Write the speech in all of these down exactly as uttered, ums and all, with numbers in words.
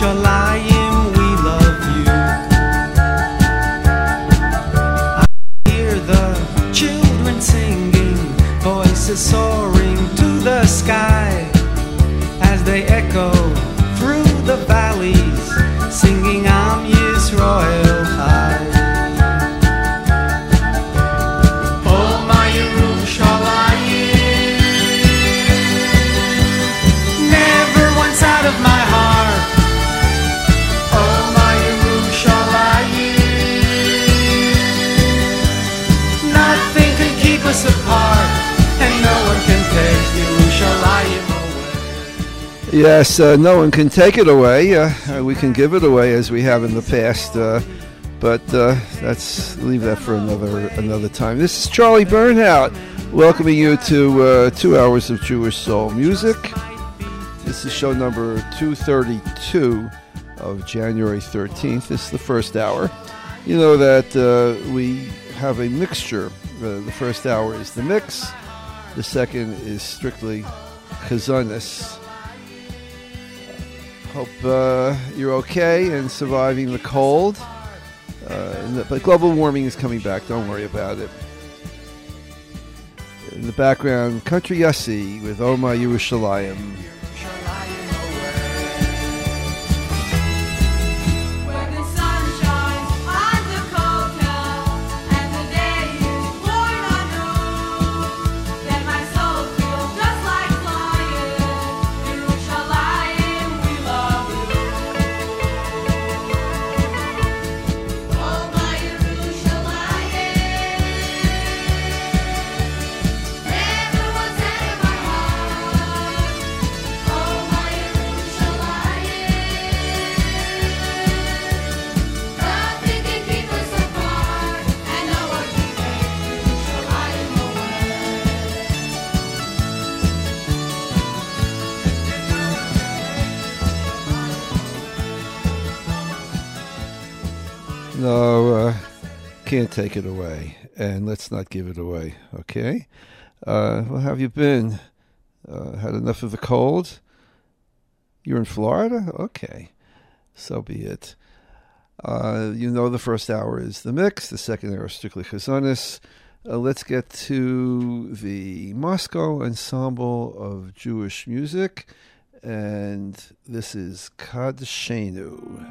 Yerushalayim, we love you. I hear the children singing, voices soaring to the sky, as they echo through the valleys, singing Am Yisrael Chai. Oh my Yerushalayim, never once out of my heart. Oh my Yerushalayim, nothing can keep us apart, and no one can take Yerushalayim. Yes, uh, no one can take it away. Uh, we can give it away as we have in the past, uh, but uh, let's leave that for another another time. This is Charlie Bernhardt welcoming you to uh, two hours of Jewish soul music. This is show number two thirty-two of January thirteenth. This is the first hour. You know that uh, we have a mixture. Uh, the first hour is the mix. The second is strictly chazanis. Hope uh, you're okay and surviving the cold. Uh, and the, but global warming is coming back. Don't worry about it. In the background, Country Yossi with Oma Yerushalayim. No, uh, can't take it away, and let's not give it away, okay? Uh, well, how have you been? Uh, had enough of the cold? You're in Florida? Okay, so be it. Uh, you know the first hour is the mix, the second hour is strictly chazanis. Uh, let's get to the Moscow Ensemble of Jewish Music, and this is Kadshenu.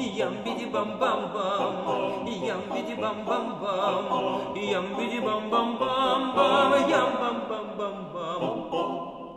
yum bidi bum bum bum, yum bidi bum bum bum, yum bidi bum bum bum bum, yum bum bum bum bum.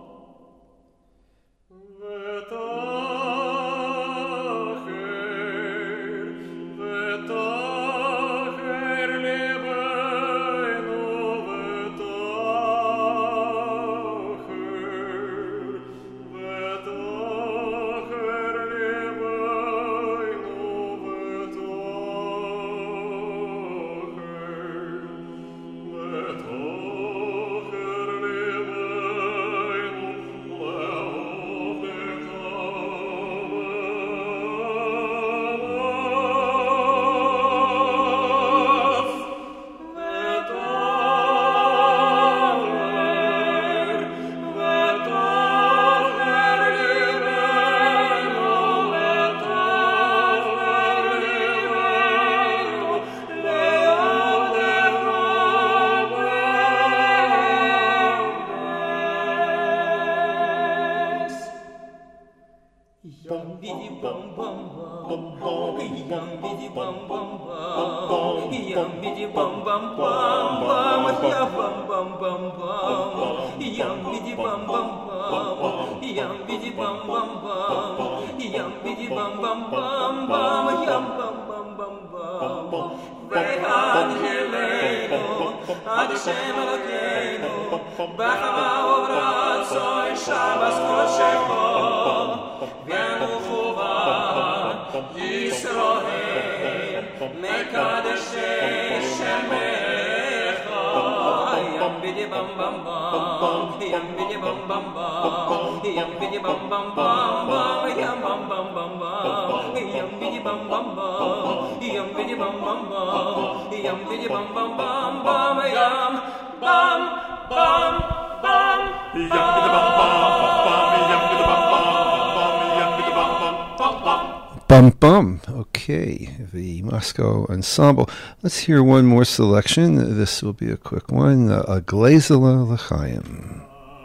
Bum Bum. Okay, the Moscow Ensemble. Let's hear one more selection. This will be a quick one. Uh, a Glazela L'chaim.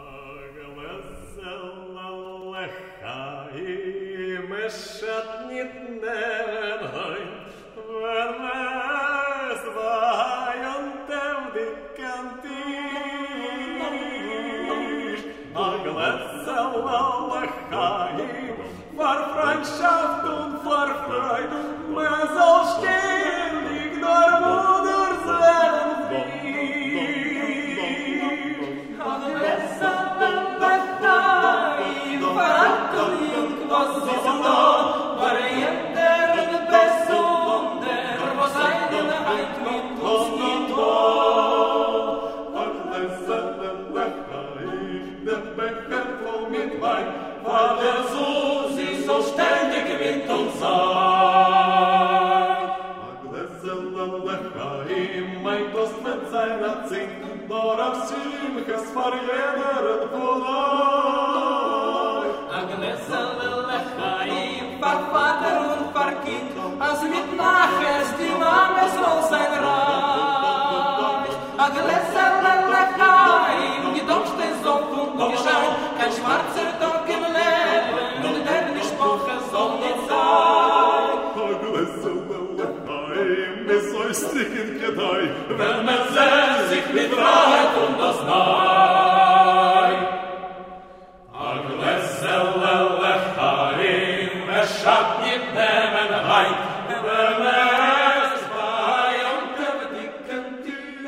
Freundschaft und vor Freude, man soll ständig nur Mutter sein wie. Aber es hat dann Befreien, Verantwortung, was ist da, war jeder der Besonder, was Einheit mit uns nicht war. Aber es hat dann Befreien, der Becher voll mit Wein, war der Sohn, so ständig mit uns sein. Aglezel L'chaim, mein Dost mit seiner Zink, nur auf Simches vor jeder von euch. Aglezel L'chaim, vor Vater und vor Kind, als mit Nachers die Mame soll sein reich. Aglezel L'chaim, die Doch steht so und geschein, kein schwarzer Tag im Leben, der nicht Woche soll nicht sein. Aglezel L'chaim, es soll stricken gedei, wenn man sehnt sich mit Freiheit und das Nein. Aglezel L'chaim, es schabt nicht nehmen heim, wenn es bei unter dicken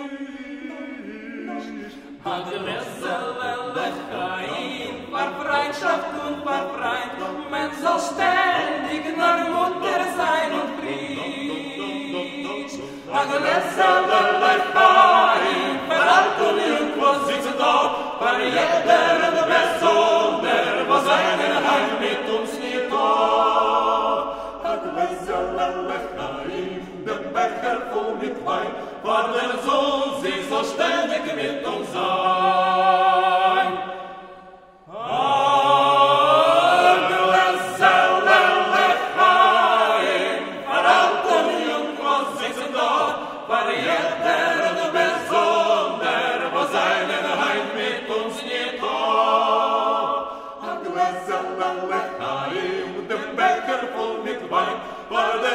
Tisch. Aglezel L'chaim, war Freundschaft und war Freund, man soll ständig nur Mutter sein und Frisch. Aglezel L'chaim, verhalten irgendwo sitzt da, war jeder der Besonder, was einen Heim mit uns nicht da. Aglezel L'chaim, der Becher voll mit Wein, war der Sohn, sie soll ständig mit uns sein. War der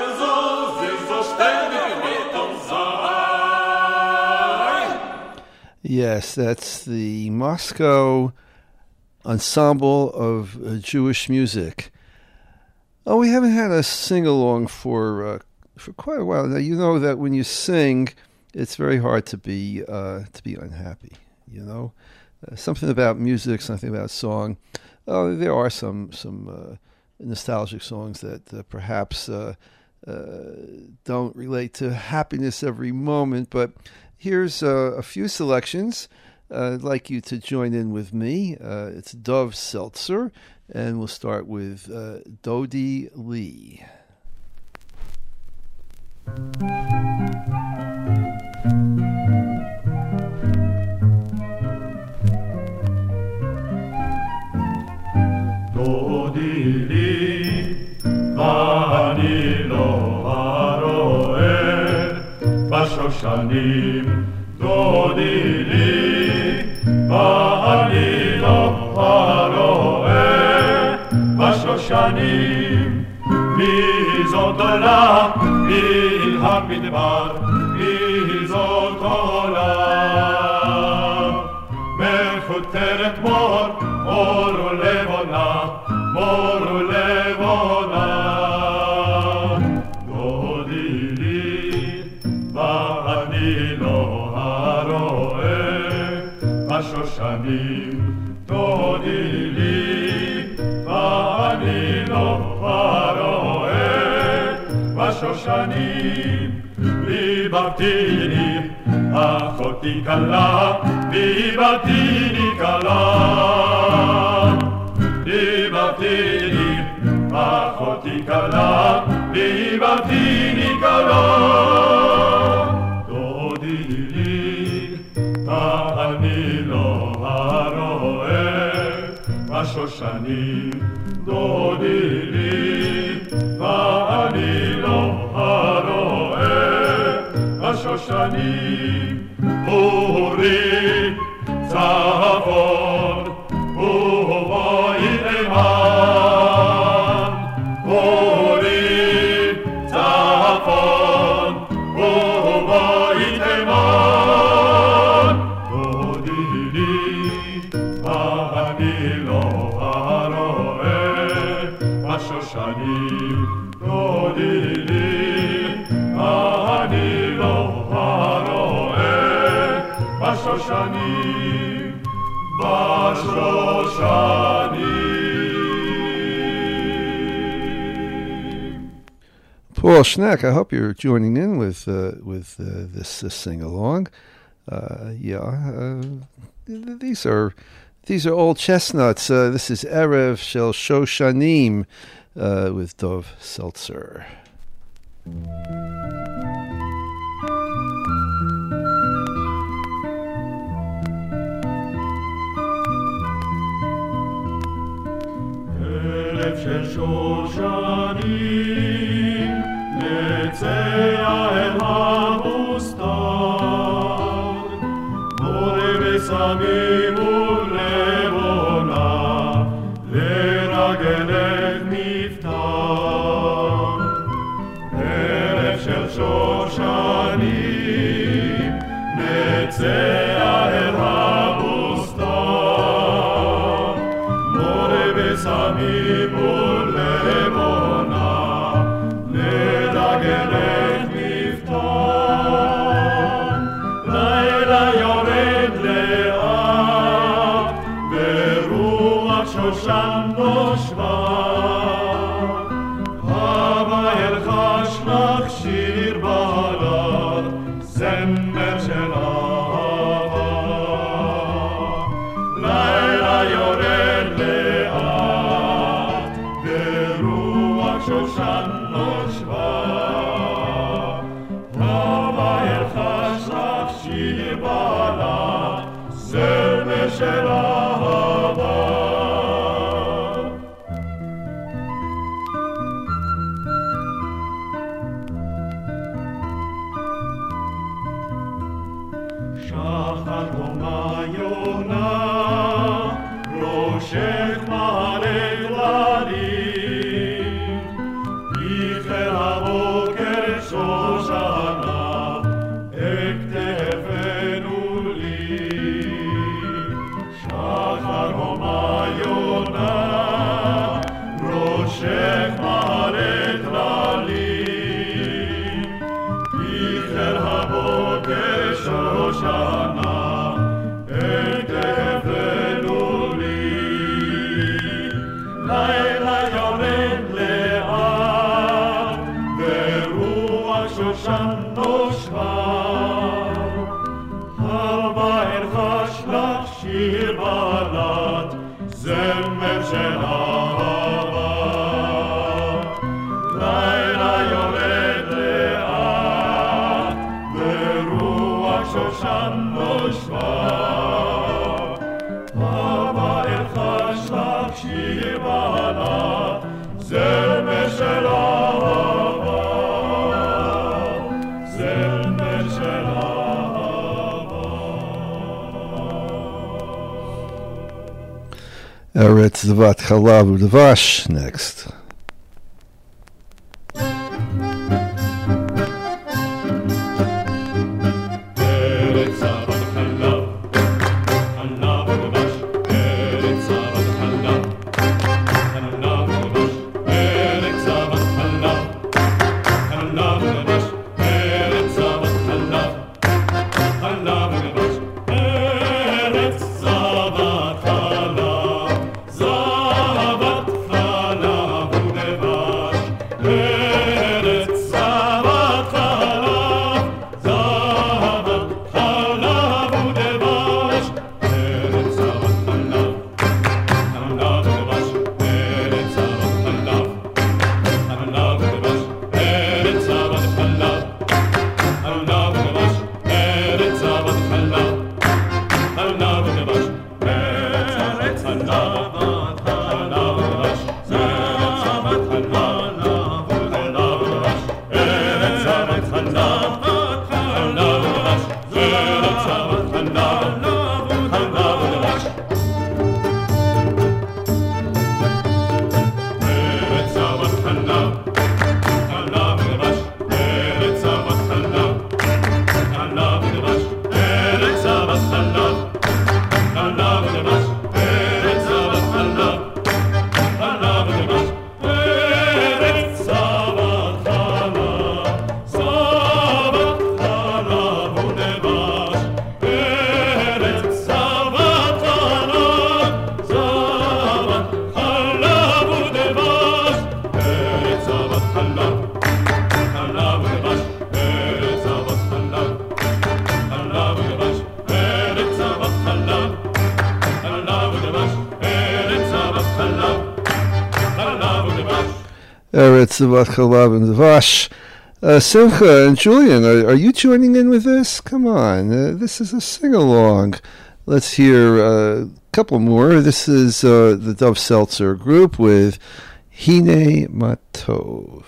Yes, that's the Moscow Ensemble of uh, Jewish Music. Oh, we haven't had a sing-along for uh, for quite a while. Now, you know that when you sing, it's very hard to be uh, to be unhappy, you know? Uh, something about music, something about song. Oh, there are some, some uh, nostalgic songs that uh, perhaps uh, uh, don't relate to happiness every moment, but here's uh, a few selections. Uh, I'd like you to join in with me. Uh, it's Dov Seltzer, and we'll start with uh, Dodi Lee. דודי לי, ואני לא הרואה בשושנים. דודי לי, ואני לא הרואה בשושנים. מי זאת עולה, מי המדבר, מי זאת עולה. מחותרת מור, מור ולבונה, מור ולבונה. דודי לי, ואני לא הרואה בשושנים. דודי לי, ואני לא הרואה בשושנים. ליבתיני, אחותי קלה, ליבתיני קלה. ליבתיני, אחותי קלה, ליבתיני קלה. דודי לי, ואני לא הרואה בשושנים. דודי לי, ואני לא הרואה בשושנים. אורי צפון ובואי תימן. אורי צפון ובואי תימן. דודי לי, ואני לא הרואה בשושנים. דודי לי, ואני לא הרואה בשושנים. בשושנים. Paul Schneck, I hope you're joining in with uh, with uh, this uh, sing-along. Uh, yeah, uh, these are these are old chestnuts. Uh, this is Erev Shel Shoshanim uh, with Dov Seltzer. ערב של שושנים נצא אל המוסתר, מורה וסמים ולבונה לרגלך נפתר. ערב של שושנים נצא אל המוסתר, מורה וסמים ולבונה לרגלך נפתר. לילה יורד לאט ברוח שושן נושבה, הווה ילחש לך שיר בלד, זמר של אהבה. לילה יורד לאט ברוח שושן נושבה, הווה ילחש לך שיר בלד, זמר של אהבה. שחר קומה יונה, ראשך מלא גללים, איחר הבוקר שושנה, הכתבנו לי. שיר בלט, זמר של אהבה. לילה יורד לאט, ורוח שושן נושבה. אהבה אלחש לך שיר בלט, זמר של אהבה, זמר של אהבה. Eretz Zavat Chalav Udavash next. Eretz Zavat Chalav and Dvash. Uh, Simcha and Julian, are, are you joining in with this? Come on, uh, this is a sing-along. Let's hear a couple more. This is uh, the Dov Seltzer group with Hine Matov.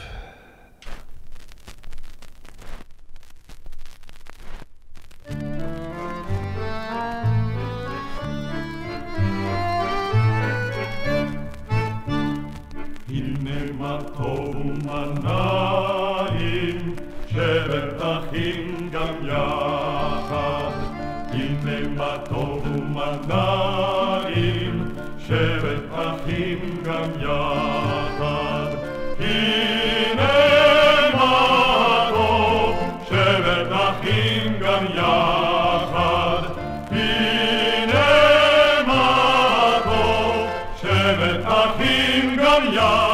טוב ומנעים, שבת אחים גם יחד. הנה מה טוב ומנעים, שבת אחים גם יחד. הנה מה טוב, שבת אחים גם יחד. הנה מה טוב, שבת אחים גם יחד.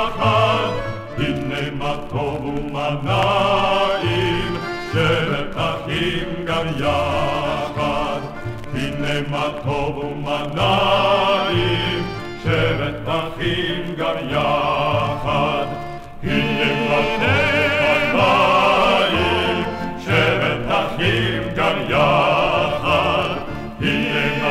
טוב ומנעים, שבת אחים גם יחד. הנה מה טוב ומנעים, שבת אחים גם יחד. הנה מה טוב ומנעים, שבת אחים גם יחד. הנה מה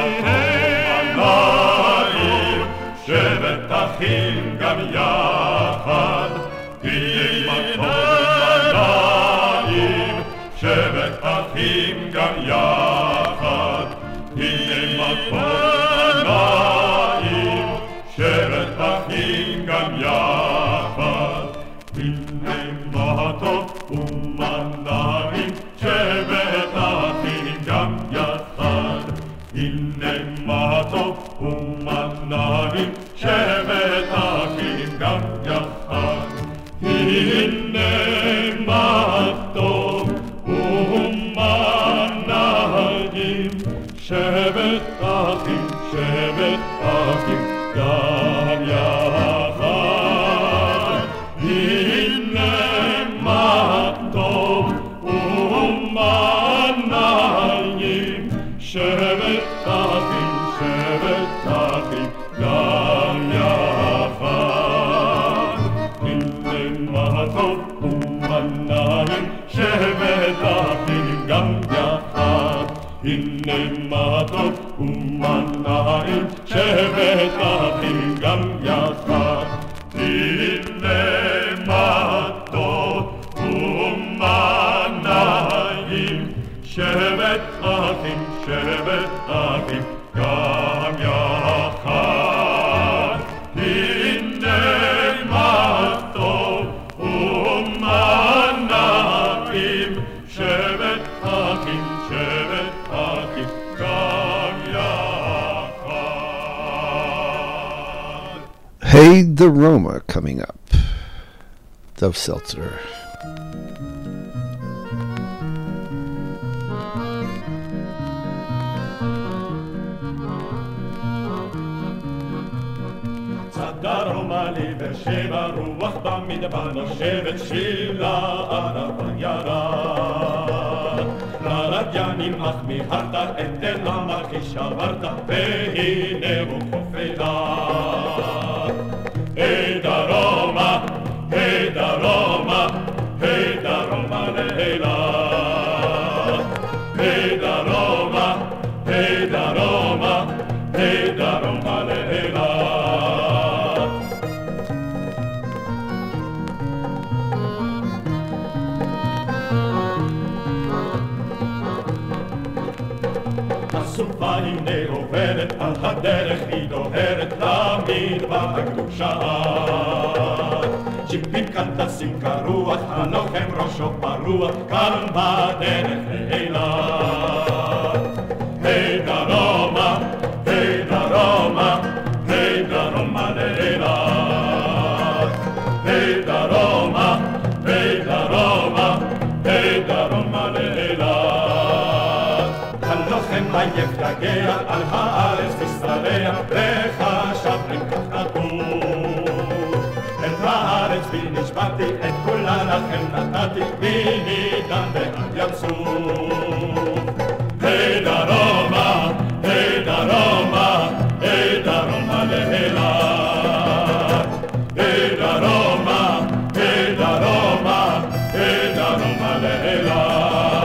טוב ומנעים, שבת אחים גם יחד. הנה מה טוב ומנעים, שבת אחים גם יחד. הנה מה טוב ומנעים, שבת אחים גם יחד. הנה מה טוב ומנעים, שבת אחים גם יחד. הנה מה טוב ומנעים, שבת אחים גם יחד. הנה מה טוב ומנעים, שבת אחים, שבת אחים גם יחד. הנה מה טוב ומנעים, שבת shevet achim, shevet achim, gam yachad. Hinne matov umanayim, shevet achim, gam yachad. Hinne matov umanayim, shevet achim, gam yachad. Hinne matov umanayim, shevet achim, shevet achim, gam yachad. Hinne matov umanayim, shevet achim, shevet achim, gam yachad. Hey the Roma coming up. Dov Seltzer. Daroma liber sheva ruach bamidbar noshevet shila arava yara. Laradyanim ach miharta et elama kishavarta vehine ukofela. Hey Daroma, hey Daroma, hey Daroma leila. Hey Daroma, hey Daroma, hey Daroma leila. והנה עוברת על הדרך, היא דוהרת למדבר הקדושה. צ'יפים כאן טסים כרוח, הלוחם ראשו פרוח, כאן בדרך לאילת. היי דרומה, היי דרומה, היי דרומה לאילת. היי דרומה, היי דרומה, היי דרומה לאילת. עייף יגע על הארץ תשתרע, וחשב אם כך כתוב. את הארץ בי נשבעתי, את כולה לכם נתתי, מנידן ועד ים סוף. היי דרומה, היי דרומה, היי דרומה לאילת. היי דרומה, היי דרומה, היי דרומה לאילת.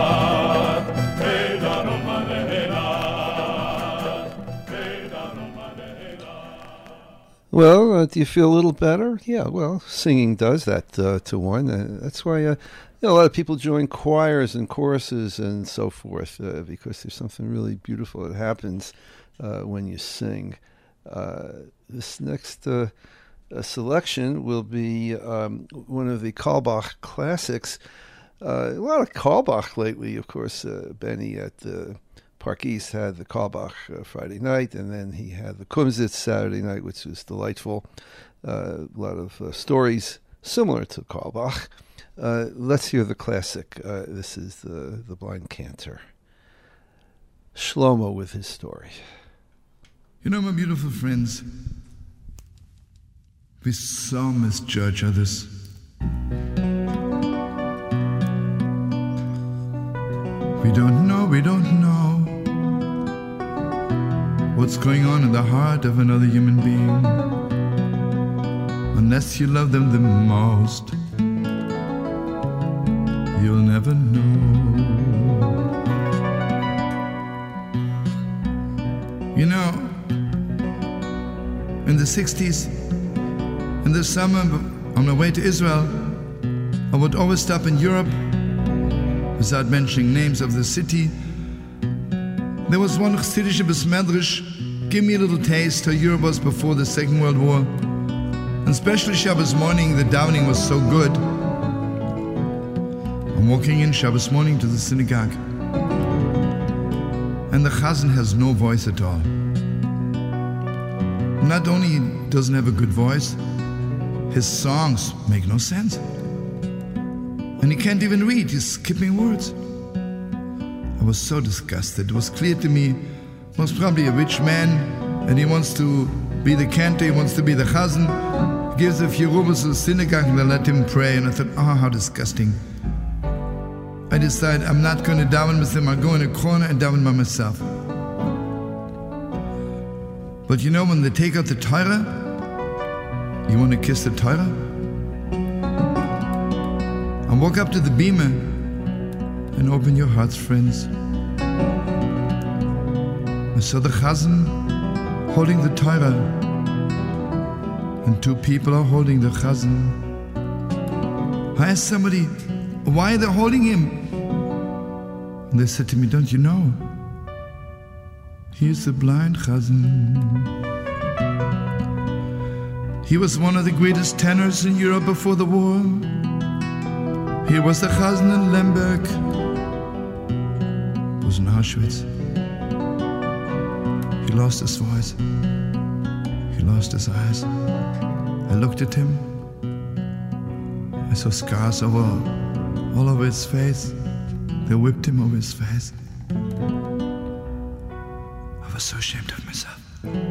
Well, uh, do you feel a little better? Yeah, well, singing does that uh, to one. Uh, that's why uh, you know, a lot of people join choirs and choruses and so forth, uh, because there's something really beautiful that happens uh, when you sing. Uh, this next uh, uh, selection will be um, one of the Carlebach classics. Uh, a lot of Carlebach lately, of course. Uh, Benny at the Park East had the Carlebach uh, Friday night, and then he had the Kumsitz Saturday night, which was delightful. Uh, a lot of uh, stories similar to Carlebach. Uh, let's hear the classic. Uh, this is the, the Blind Cantor. Shlomo with his story. You know, my beautiful friends, we so misjudge others. We don't know, we don't know what's going on in the heart of another human being, unless you love them the most. You'll never know. You know, in the sixties, in the summer, on my way to Israel, I would always stop in Europe, without mentioning names of the city. There was one Chassidische Besmedrish, give me a little taste how Europe was before the Second World War. And especially Shabbos morning, the davening was so good. I'm walking in Shabbos morning to the synagogue, and the Chazan has no voice at all. Not only he doesn't have a good voice, his songs make no sense. And he can't even read, he's skipping words. I was so disgusted. It was clear to me, most probably a rich man, and he wants to be the cantor, he wants to be the chazan. He gives a few rubles to the synagogue and they let him pray. And I thought, oh, how disgusting. I decided I'm not going to daven with him, I'll go in a corner and daven by myself. But you know, when they take out the Torah, you want to kiss the Torah? And walk up to the bima and open your hearts, friends. I saw the chazan holding the Torah, and two people are holding the chazan. I asked somebody, why are they holding him? And they said to me, don't you know? He is the blind chazan. He was one of the greatest tenors in Europe before the war. He was the chazan in Lemberg. He was in Auschwitz. He lost his voice. He lost his eyes. I looked at him. I saw scars over, all over his face. They whipped him over his face. I was so ashamed of myself.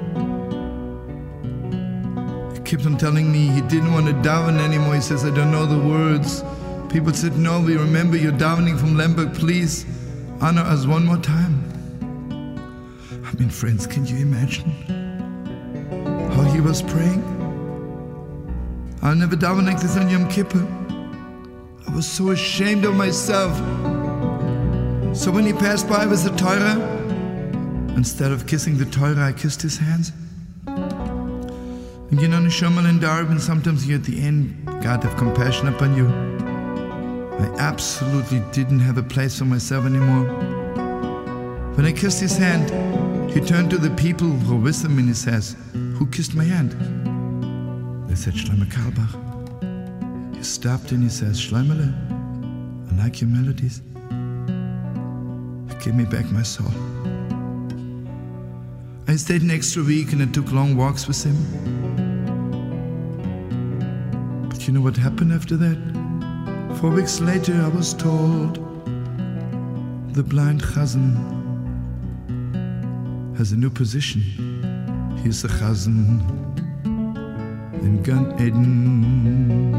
He kept on telling me he didn't want to daven anymore. He says, I don't know the words. People said, no, we remember you're davening from Lemberg. Please honor us one more time. I mean, friends, can you imagine how he was praying? I'll never daven like this on Yom Kippur. I was so ashamed of myself. So when he passed by with the Torah, instead of kissing the Torah, I kissed his hands. And you know, Neshamal and Darwin, sometimes you at the end, God have compassion upon you. I absolutely didn't have a place for myself anymore. When I kissed his hand, he turned to the people who were with him and he says, who kissed my hand? They said, Shlomo Carlebach. He stopped and he says, Shloimele, I like your melodies. He gave me back my soul. I stayed an extra week and I took long walks with him. But you know what happened after that? Four weeks later I was told the blind chazan has a new position. He's the chazan in Gan Eden.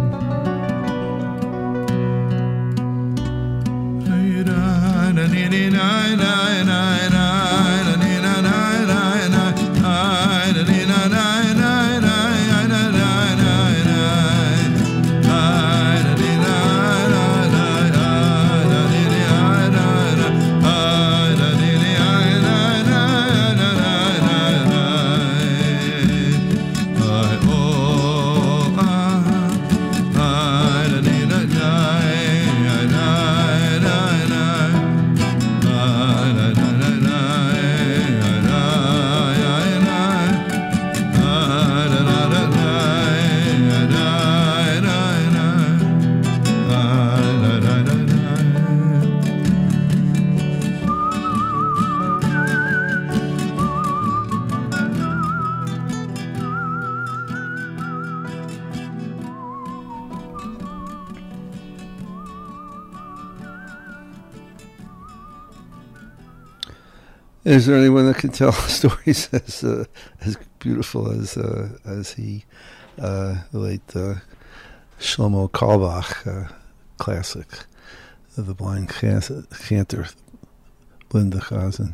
Is there anyone that can tell stories as uh, as beautiful as uh, as he, uh, the late uh, Shlomo Carlebach, uh, classic, uh, the blind cantor, Linda Chazan.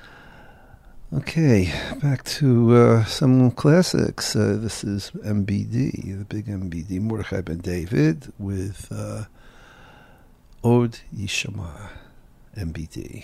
Okay, back to uh, some classics. Uh, this is M B D, the big M B D, Mordechai Ben David with uh, Od Yishama, M B D.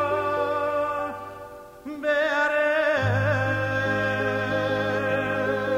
Bere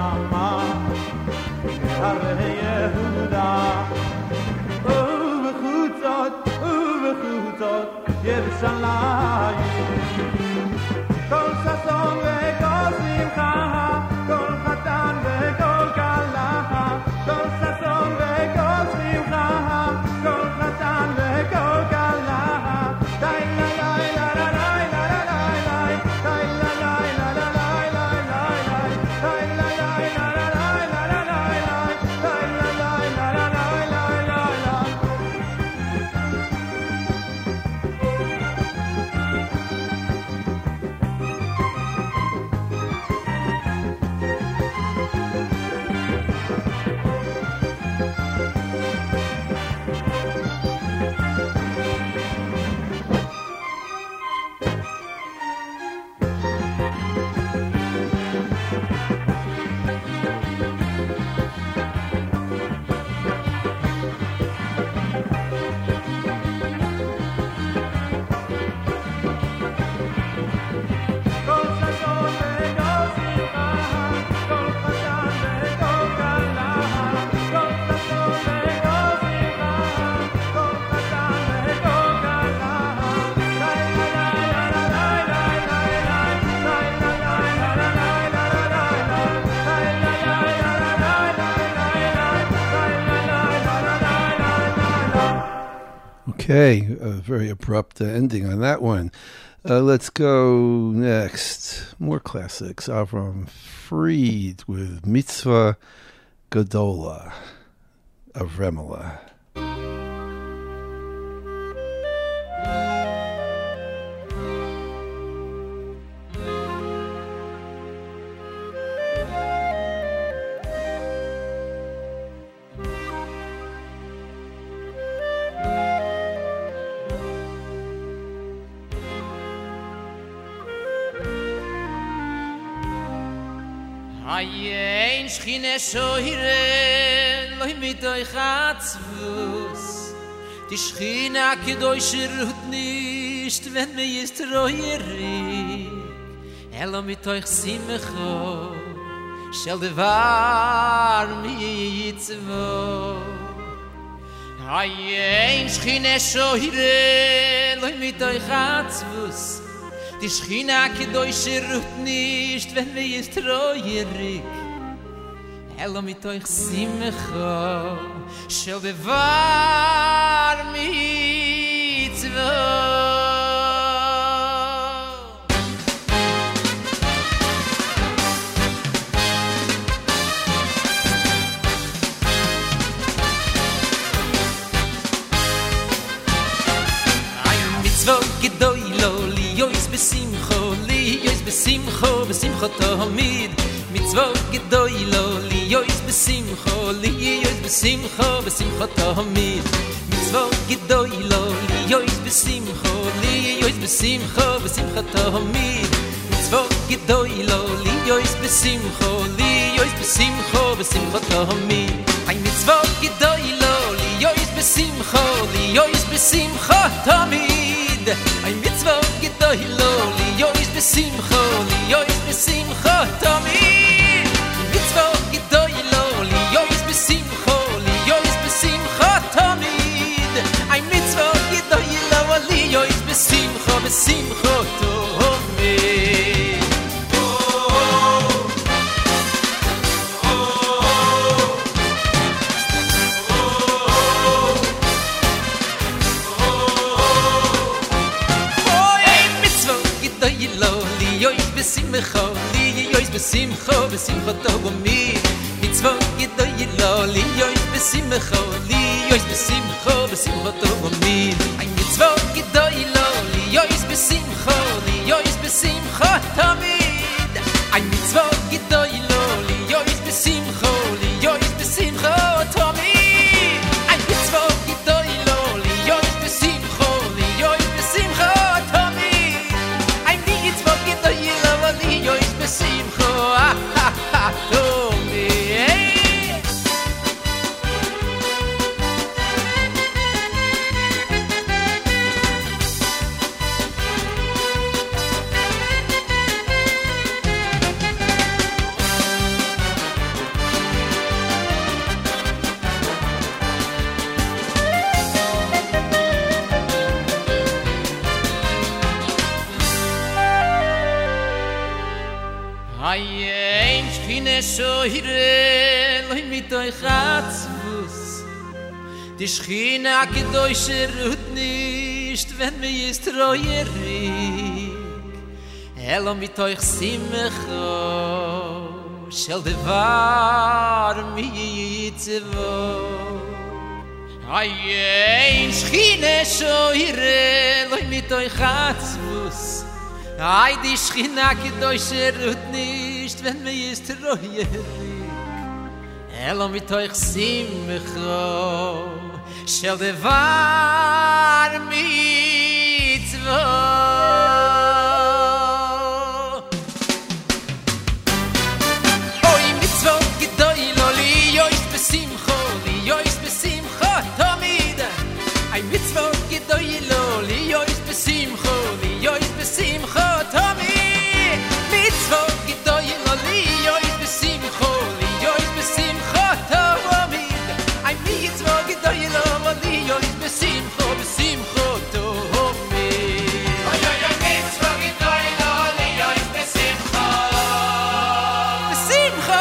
Shama Hare Yehuda Uvechutzot Uvechutzot Yerushalayim Kol sason vekol simcha Kol chatan vekol kala Kol sason vekol simcha Kol chatan vekol kala Dai la la la la la la la la Dai la la la la la la la Dai la la la la la la la Dai la la la la la la la Okay, a very abrupt uh, ending on that one. Uh, let's go next. More classics. Avram Fried with Mitzvah Gedola of Remela. Ein Schine Shoire loy mit oi Chatzvus Die Schine Akedoische ruht nicht wenn mir ist roieri Elo mit euch Simcho Shel devar mitzvo Ein Schine Shoire loy mit oi Chatzvus Die Schina Kedoische ruht nicht, wenn wir ist treuerig. Hello mit euch Simcha, shel devar mitzvah. Ein Mitzvah gedoilo li yois besimcho li yois besimcho besimcho tamid mitzvot gedoilo li yois besimcho li yois besimcho besimcho tamid mitzvot gedoilo li yois besimcho li yois besimcho besimcho tamid mitzvot gedoilo li yois besimcho li yois besimcho besimcho tamid ein mitzvot gedoilo li yois besimcho li yois besimcho tamid ein mitzvot gedoilo li yois besimcho li yois besimcho tamid mitzvot gedoilo li yois besimcho li yois besimcho tamid ein mitzvot gedoilo li yois besimcho besimcho tamid Besimcho, li yois besimcho, besimcho togomid mitzvot gedoilo li yois besimcho, li yois besimcho, besimcho togomid ein mitzvot gedoilo li yois besimcho, li yois besimcho tamid ein mitzvot gedoilo li yois besimcho, li yois besimcho tamid ein mitzvot gedoilo li yois besimcho, li yois besimcho tamid ein mitzvot gedoilo li yois besimcho ah ha ha tamid Schine shoire loy mit oi Chatzvus Die Schine a gedoyshe rut nicht wenn mir ist treuerig Elo mit oi simcha shel devar mitzvo Ay ein Schine shoire loy mit oi Chatzvus Ay die Schina gedoyshe rut nicht wenn mir ist treuerig Elo mit euch simcha shel devar mitzvo Oy mitzvo gedoylo li yois besimcha li yois besimcha tamid Ay mitzvo gedoylo li yois besimcha li yois besimcha tamid Mitzvo gedoylo li yois besimcha li yois besimcha tamid Ay mitzvo gedoylo li yois besimcha besimcha tamid Ay ay ay mitzvo gedoylo li yois besimcha besimcha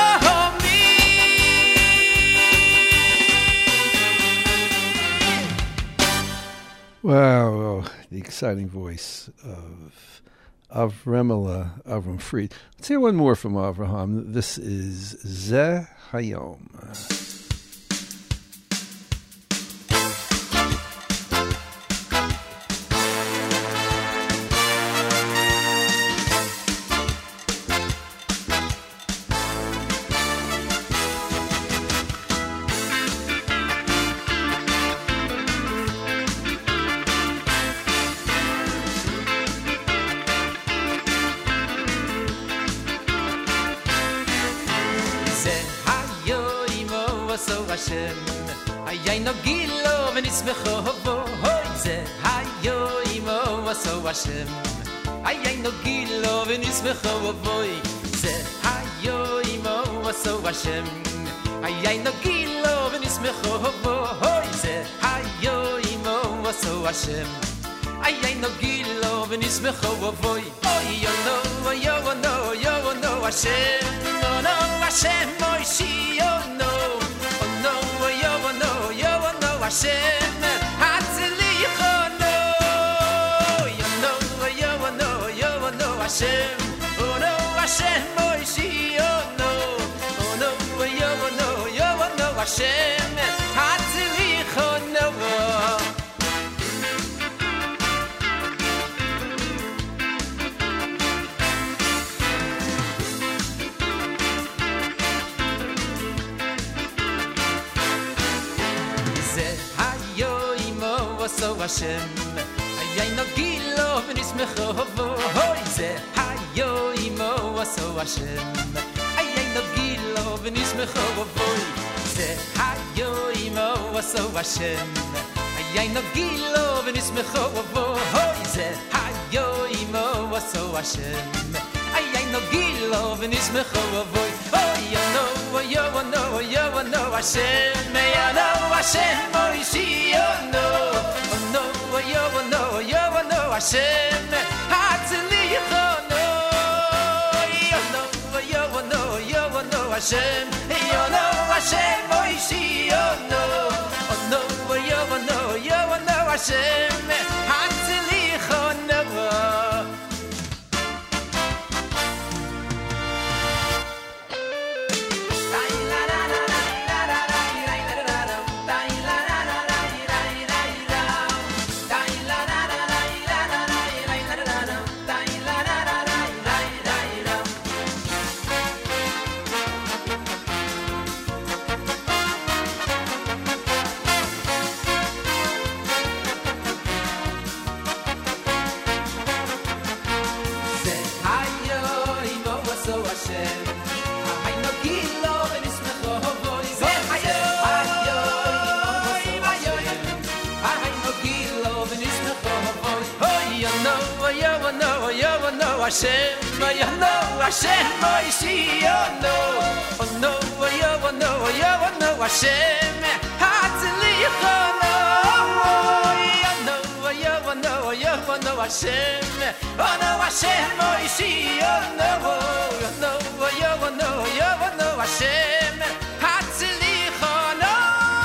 Wow, oh, the exciting voice of Avremela Avram Fried. Let's hear one more from Avraham. This is Zeh Hayom. Hashem Ayay no gilo v'nismecho hovo Hoy ze hayo imo aso Hashem Ayay no gilo v'nismecho hovo Ze hayo imo aso Hashem Ayay no gilo v'nismecho hovo Hoy ze hayo imo aso Hashem Ayay no gilo v'nismecho hovo Oy yo no, yo no, yo no Hashem No no Hashem, oy shi yo no Hashem, Hatzlicho, no, you know, you know, you know, Hashem, oh no, Hashem, Moishi, oh no, oh no, you know, you know, Hashem, Hatzlicho, no. So Hashem Ayay no gilo v'nismecho hovo Hoy ze hayo imo so Hashem Ayay no gilo v'nismecho hovo Ze hayo imo so Hashem Ayay no gilo v'nismecho hovo Hoy ze hayo imo so Hashem Ayay no gilo v'nismecho hovo Oh yo no, yo no, yo no Hashem Yo no Hashem Moishi yo no no, yo no, yo no, Hashem, Hatzlicho, no, yo no, yo no, yo no, Hashem, yo no, Hashem, Moishi, yo no, oh no, yo no, yo no, Hashem, Hatzlicho, no. Hashem, yo no, Hashem, Moishi, yo no, oh no, yo no, yo no, Hashem, Hatzlicho, no, yo no, yo no, yo no, Hashem, oh no Hashem, Moishi, oh no, oh no, oh no, oh no, Hashem, Hatzilicha, no.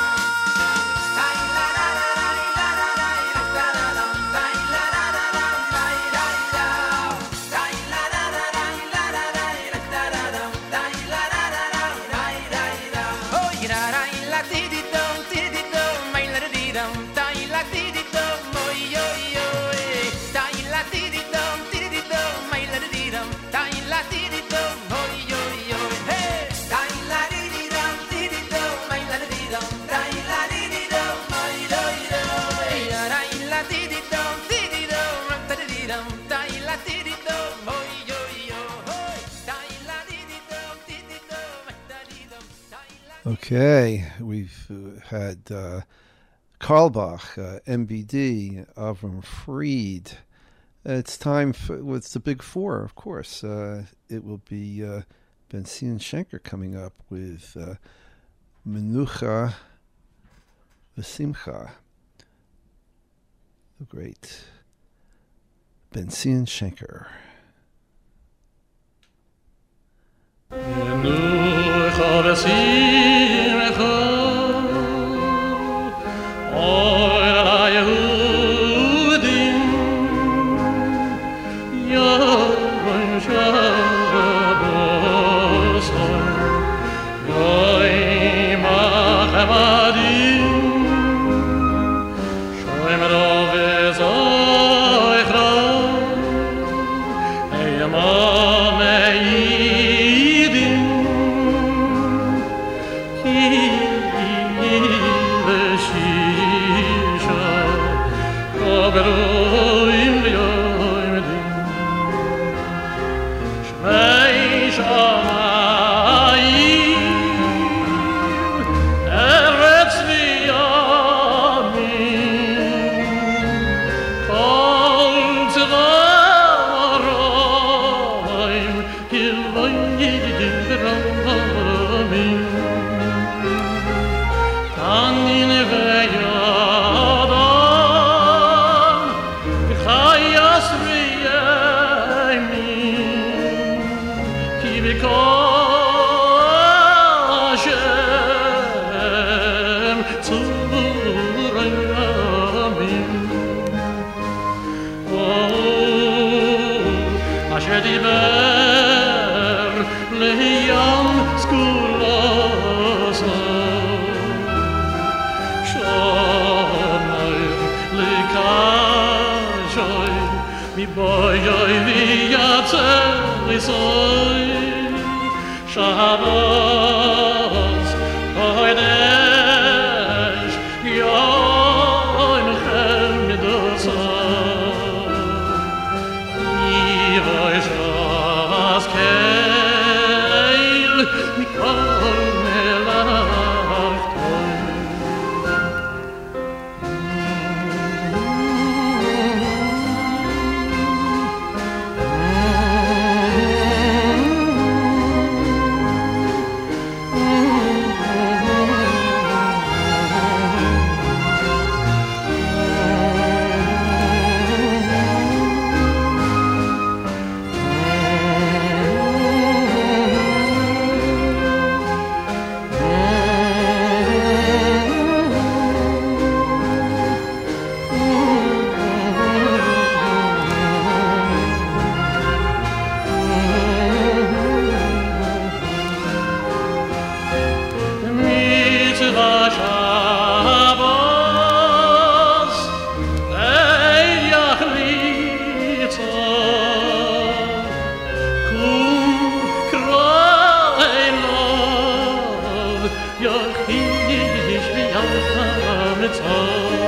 Okay, we've uh, had uh, Carlbach, uh, M B D, Avram Fried. It's time for what's the big four, of course. Uh, it will be uh, Ben Zion Shenker coming up with uh, Menucha V'Simcha, the great Ben Zion Shenker. Menucha V'Simcha, Oy la Yehudim, Yom Shabbos, Yom HaChamadim, Shoym Rov Ezoichra, Eyamah Me'idim, Ki Veshisha, Roberoim Lyoim Din, Shmei Shamayim, Eretz V'Yamim, Kol Tzvaroim, Hilvayim V'Ramim, Tanin V'Yadam, V'Chayas V'Yamim, Ki V'Kol Hashem Tzurayamim. Oh, Asher Diber Leyam Skulasa, Shomer Lekashoy, Miboyoy V'Yatzel Isoy, Shabbos Kodesh Yom Chemidosah, Yivoy Shas Keil Mikol Melachtoy. Mitzvah Shabbos, Leil Yachlitza, Kum Kroi Lov, Yochish V'Yamitza,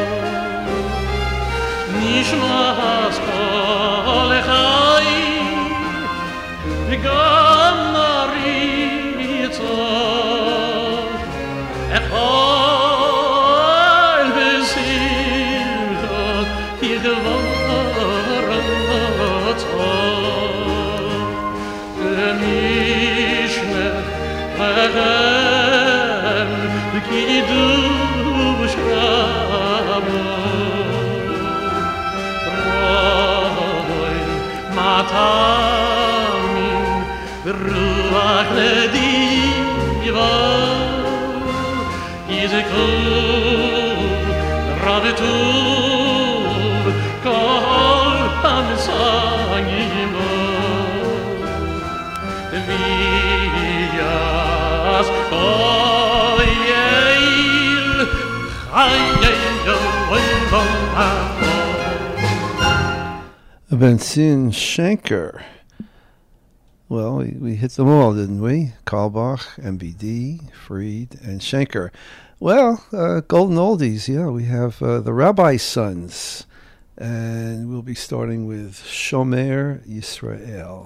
Nishmas Kol Echai, V'Gam Naritza, Echol B'Simcha, Yichvaratza, Gemishmech Lechem, V'Kiddush Rabo, Tamin Ruach Lediva Yizekul Rabetur Kol Hamsangimo Vias Kol Yeil Chayel Benzin Schenker. Well, we, we hit them all, didn't we? Karlbach, M B D, Fried, and Schenker. Well, uh, golden oldies, yeah. We have uh, the Rabbi Sons, and we'll be starting with Shomer Yisrael.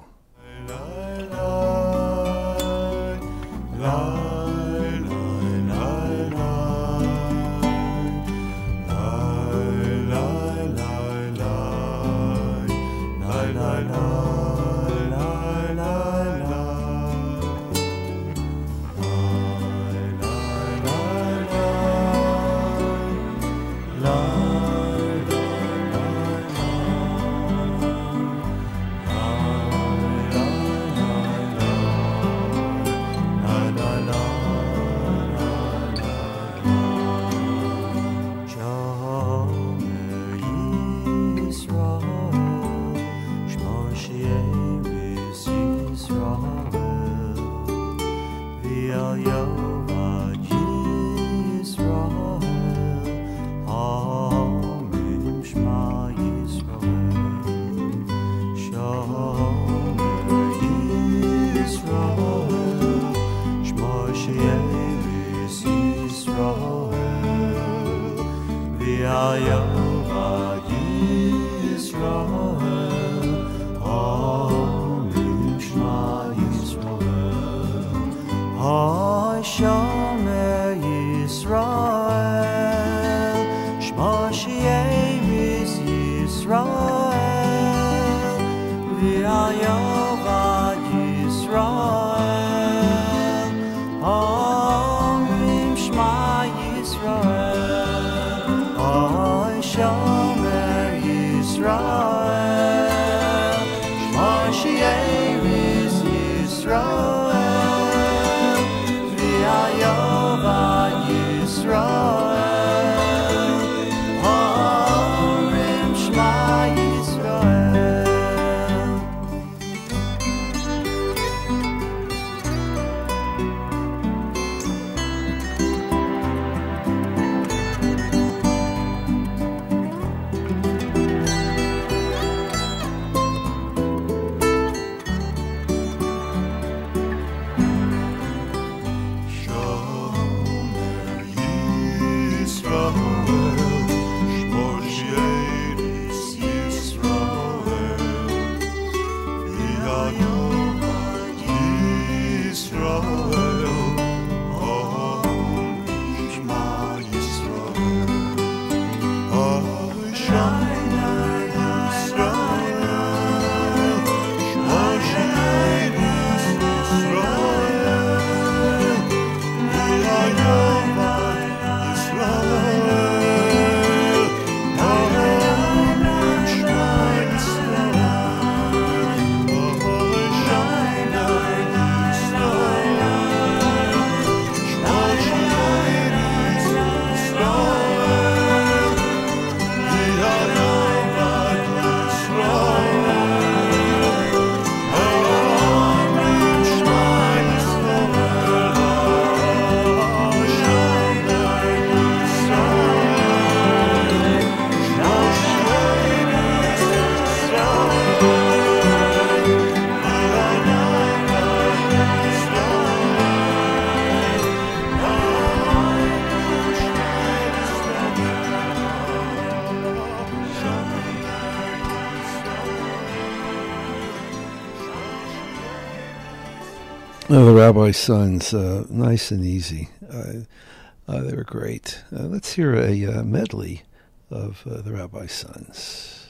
Oh, the Rabbi Sons, uh, nice and easy. Uh, uh, they were great. Uh, let's hear a uh, medley of uh, the Rabbi Sons.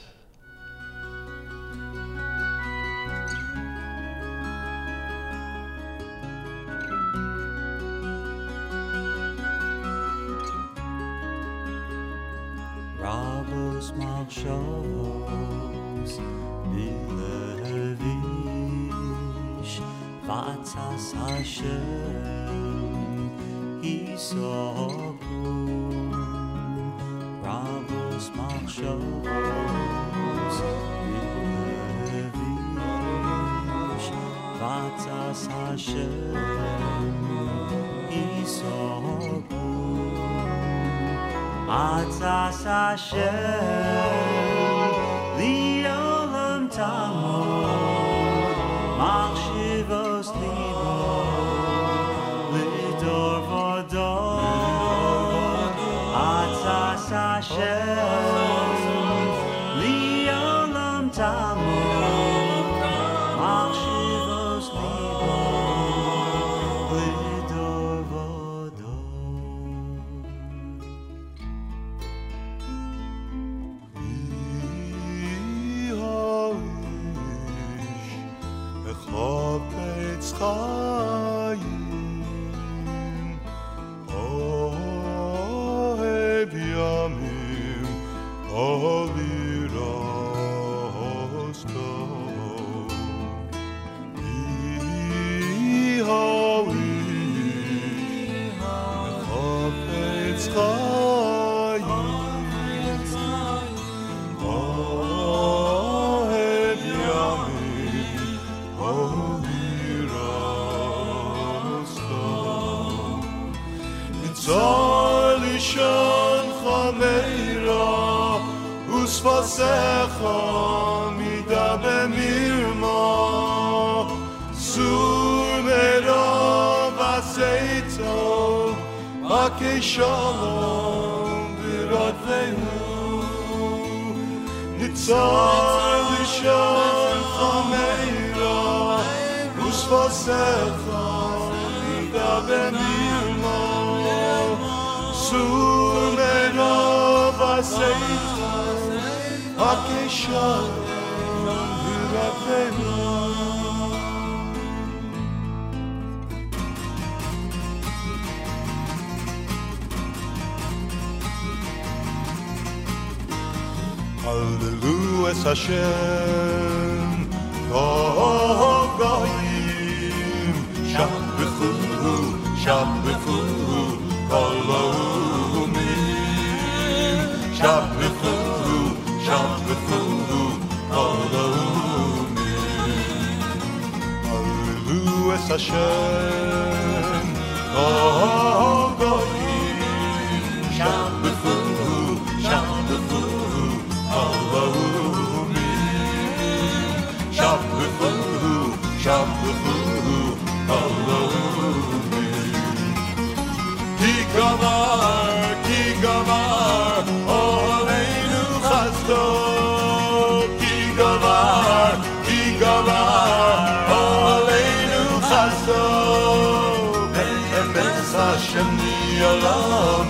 Rabos Machshavos Bilevish Vatzas Hashem Hisoku Ravos Machshavos Bilevish Vatzas Hashem Hisoku Vatzas Hashem Li'olam Tamod Machshivos Libo Lidor Vodor Vatzas Hashem Li'olam Tamod Machshivos Libo Lidor Vodor Chofetz Chaim Ohev Yamim Oliros Tov Yihawish Chofetz Chaim Ohev Yamim Zor lishon chameira usvasecha mida bemirma sur mera vaseito ake shalom birodvenu Zor lishon chameira usvasecha mida bemirma Sumena vaseita Akesha Virapenu Hallelujah es Hashem Oh Goyim Shabbechu Shabbechu Kolomim Shabbechu, Shabbechu, Kolomim Hallelujah es Hashem Oh Goyim Shabbechu, Shabbechu, Kolomim Shabbechu, Shabbechu, Kolomim Ki gamar, ki gamar, oleinu chasdo. Ki gamar, ki gamar, oleinu chasdo. Be'emes Hashem ni'olam,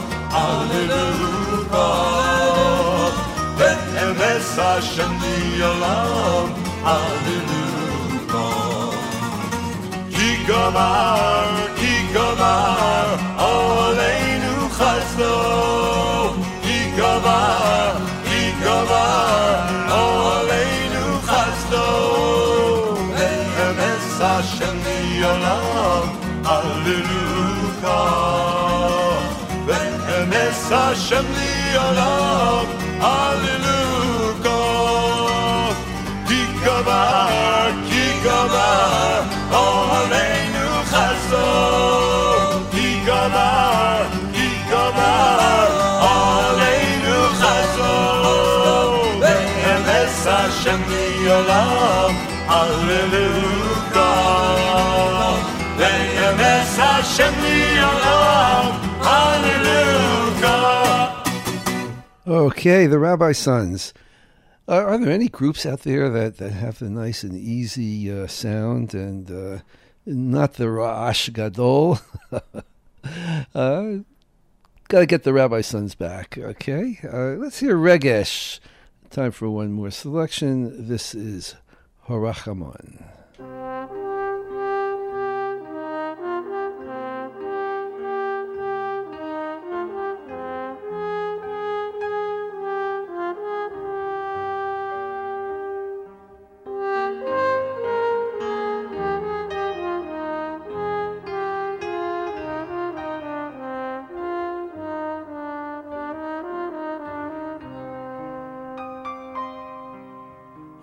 Alleluia. Be'emes Hashem ni'olam, Alleluia. Ki gamar, ki gamar, oleinu chasdo. Ki gamar, ki gamar, oleinu chasdo. Be'emes Hashem ni'olam, Alleluia. Be'emes Hashem ni'olam, Alleluia. Ki gamar, ki gamar, oleinu chasdo. Ki gamar, ki gamar, oleinu chasdo. Be'emes Hashem ni'olam, Alleluia. Be'emes Hashem ni'olam, Alleluia. Okay, the Rabbi Sons. Are, are there any groups out there that, that have the nice and easy uh, sound and uh, not the Ra'ash Gadol? uh, Got to get the Rabbi Sons back, okay? Uh, let's hear Regesh. Time for one more selection. This is Harachamon.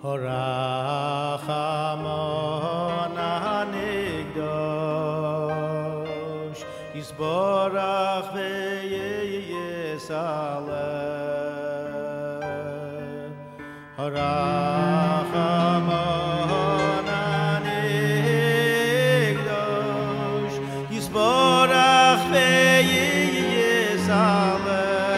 Horachamon hanigdosh Yisborach v'yisale Horachamon hanigdosh Yisborach v'yisale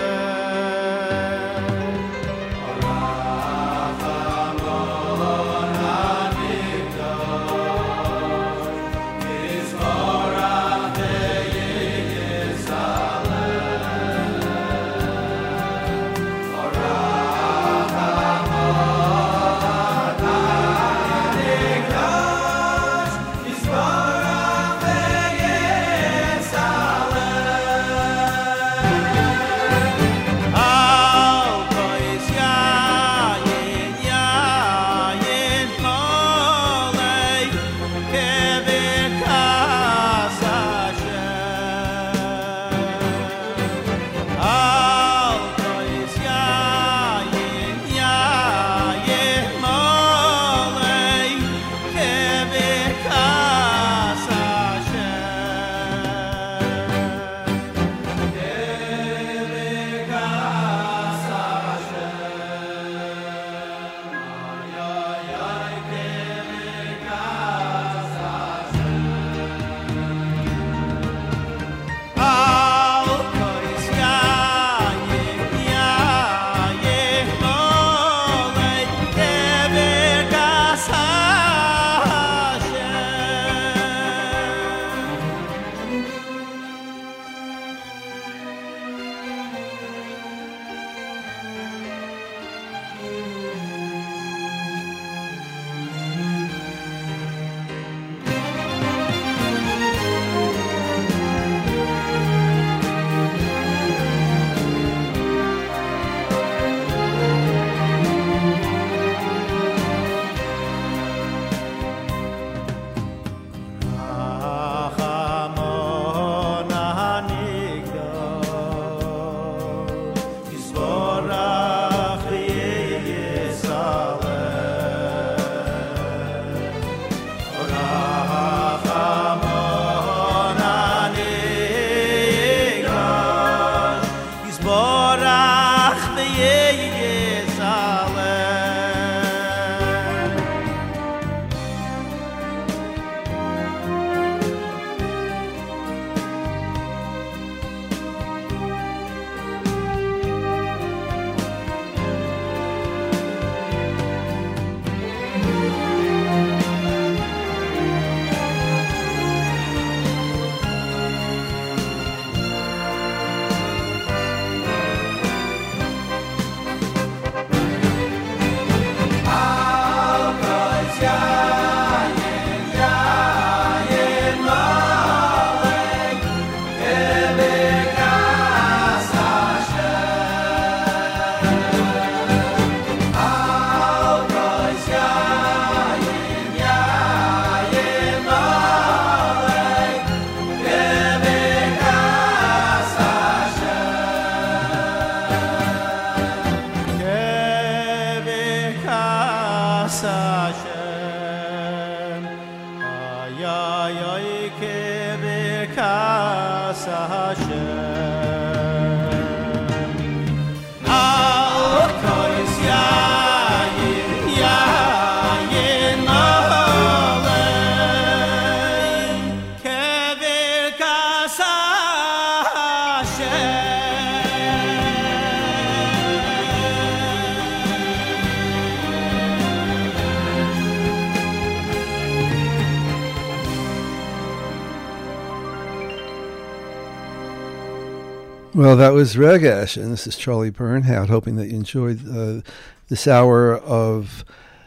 Well, that was Regesh, and this is Charlie Bernhardt, hoping that you enjoyed uh, this hour of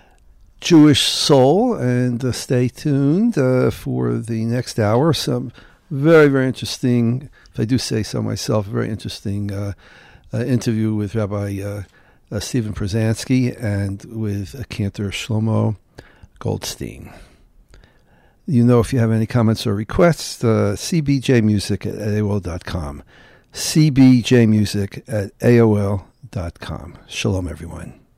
Jewish soul, and uh, stay tuned uh, for the next hour. Some very, very interesting, if I do say so myself, very interesting uh, uh, interview with Rabbi uh, uh, Stephen Przansky and with uh, Cantor Shlomo Goldstein. You know, if you have any comments or requests, uh, c b j music at a o l dot com. c b j music at a o l dot com. Shalom, everyone.